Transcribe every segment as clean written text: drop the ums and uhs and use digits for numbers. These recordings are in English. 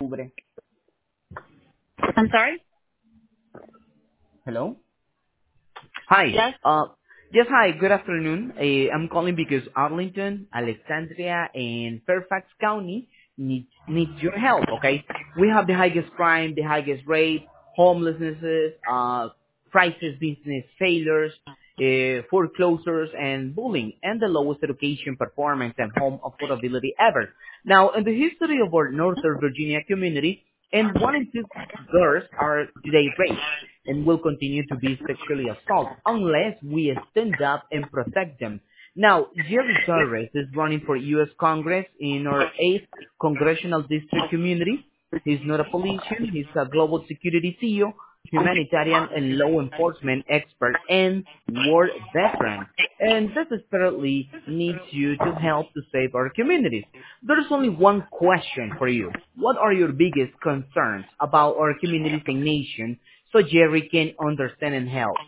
octubre. I'm sorry? Hello? Hi. Yes? Yes, hi. Good afternoon. I'm calling because Arlington, Alexandria, and Fairfax County needs your help. Okay, we have the highest crime, the highest rate, homelessnesses, crisis business failures, foreclosures, and bullying, and the lowest education performance and home affordability ever. Now, in the history of our Northern Virginia community, and 1 in 2 girls are today raped and will continue to be sexually assaulted unless we stand up and protect them. Now, Jerry Torres is running for U.S. Congress in our 8th Congressional District community. He's not a politician. He's a global security CEO, humanitarian and law enforcement expert, and war veteran. And desperately needs you to help to save our communities. There's only one question for you. What are your biggest concerns about our communities and nation so Jerry can understand and help?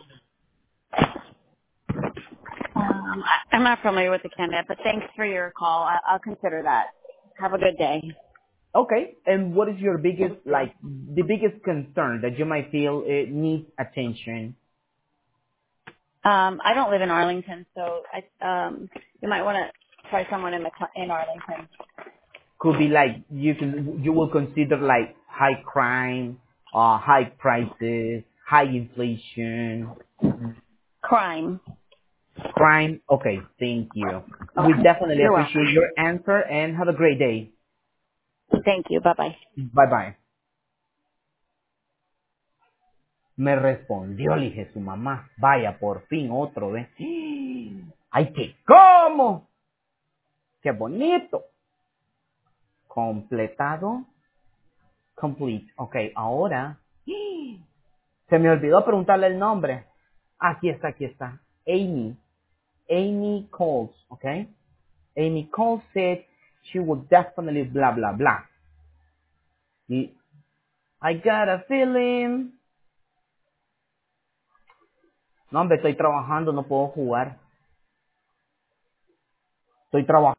I'm not familiar with the candidate, but thanks for your call. I'll consider that. Have a good day. Okay, and what is your biggest, the biggest concern that you might feel it needs attention? I don't live in Arlington, so you might want to try someone in Arlington. Could be like you will consider like high crime, high prices, high inflation, Crime. crime. Okay, thank you. We Okay. definitely You're welcome. appreciate your answer and have a great day. Thank you. Bye-bye. Bye bye. Me respondió, le dije su mamá. Vaya, por fin otro, ¿ves? ¡Ay, qué cómo! ¡Qué bonito! Completado. Complete. Ok, ahora. Se me olvidó preguntarle el nombre. Aquí está, aquí está. Amy. Amy Coles, ok? Amy Coles said she would definitely blah, blah, blah. Y I got a feeling. No, hombre, estoy trabajando, no puedo jugar. Estoy trabajando.